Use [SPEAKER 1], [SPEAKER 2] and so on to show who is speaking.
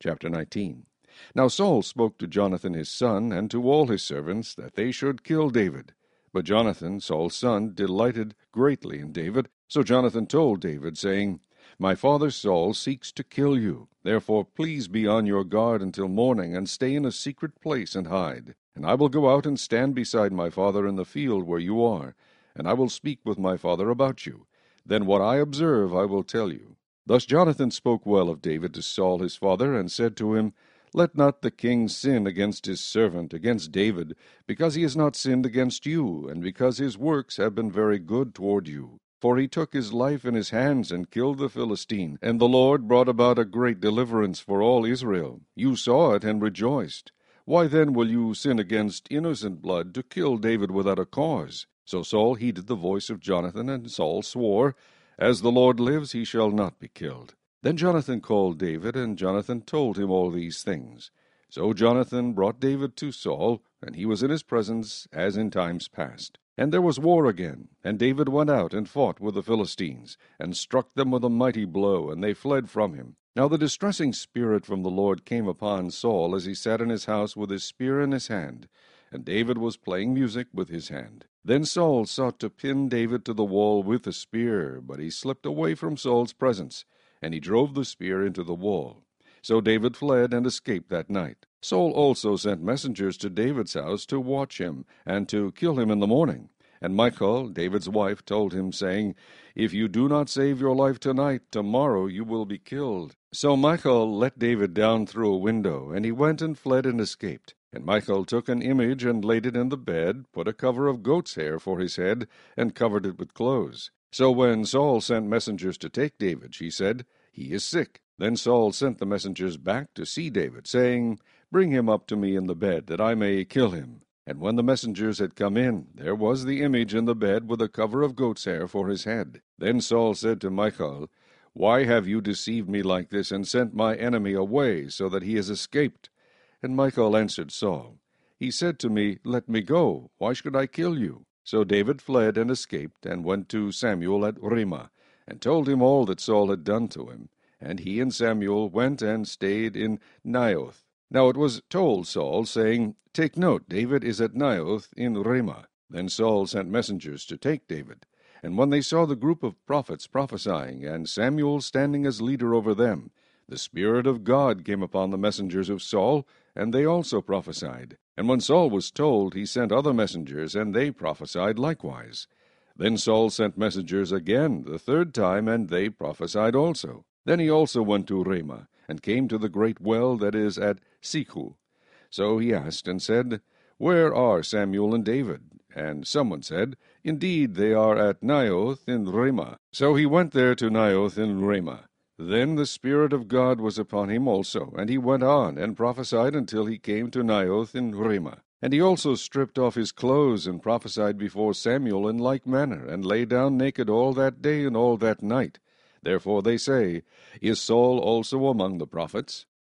[SPEAKER 1] Chapter 19. Now Saul spoke to Jonathan his son, and to all his servants, that they should kill David. But Jonathan, Saul's son, delighted greatly in David. So Jonathan told David, saying, My father Saul seeks to kill you. Therefore please be on your guard until morning, and stay in a secret place and hide. And I will go out and stand beside my father in the field where you are, and I will speak with my father about you. Then what I observe I will tell you. Thus Jonathan spoke well of David to Saul his father, and said to him, Let not the king sin against his servant, against David, because he has not sinned against you, and because his works have been very good toward you. For he took his life in his hands, and killed the Philistine, and the Lord brought about a great deliverance for all Israel. You saw it, and rejoiced. Why then will you sin against innocent blood, to kill David without a cause? So Saul heeded the voice of Jonathan, and Saul swore, As the Lord lives, he shall not be killed. Then Jonathan called David, and Jonathan told him all these things. So Jonathan brought David to Saul, and he was in his presence as in times past. And there was war again, and David went out and fought with the Philistines, and struck them with a mighty blow, and they fled from him. Now the distressing spirit from the Lord came upon Saul as he sat in his house with his spear in his hand, and David was playing music with his hand. Then Saul sought to pin David to the wall with a spear, but he slipped away from Saul's presence, and he drove the spear into the wall. So David fled and escaped that night. Saul also sent messengers to David's house to watch him, and to kill him in the morning. And Michal, David's wife, told him, saying, If you do not save your life tonight, tomorrow you will be killed. So Michal let David down through a window, and he went and fled and escaped. And Michal took an image and laid it in the bed, put a cover of goat's hair for his head, and covered it with clothes. So when Saul sent messengers to take David, she said, He is sick. Then Saul sent the messengers back to see David, saying, Bring him up to me in the bed, that I may kill him. And when the messengers had come in, there was the image in the bed with a cover of goat's hair for his head. Then Saul said to Michal, Why have you deceived me like this, and sent my enemy away, so that he has escaped? And Michal answered Saul, He said to me, Let me go. Why should I kill you? So David fled and escaped, and went to Samuel at Ramah, and told him all that Saul had done to him. And he and Samuel went and stayed in Naioth. Now it was told Saul, saying, Take note, David is at Naioth in Ramah. Then Saul sent messengers to take David. And when they saw the group of prophets prophesying, and Samuel standing as leader over them, the Spirit of God came upon the messengers of Saul, and they also prophesied. And when Saul was told, he sent other messengers, and they prophesied likewise. Then Saul sent messengers again the third time, and they prophesied also. Then he also went to Ramah, and came to the great well that is at Sechu. So he asked and said, Where are Samuel and David? And someone said, Indeed, they are at Naioth in Ramah. So he went there to Naioth in Ramah. Then the Spirit of God was upon him also, and he went on and prophesied until he came to Naioth in Ramah. And he also stripped off his clothes and prophesied before Samuel in like manner, and lay down naked all that day and all that night. Therefore they say, Is Saul also among the prophets?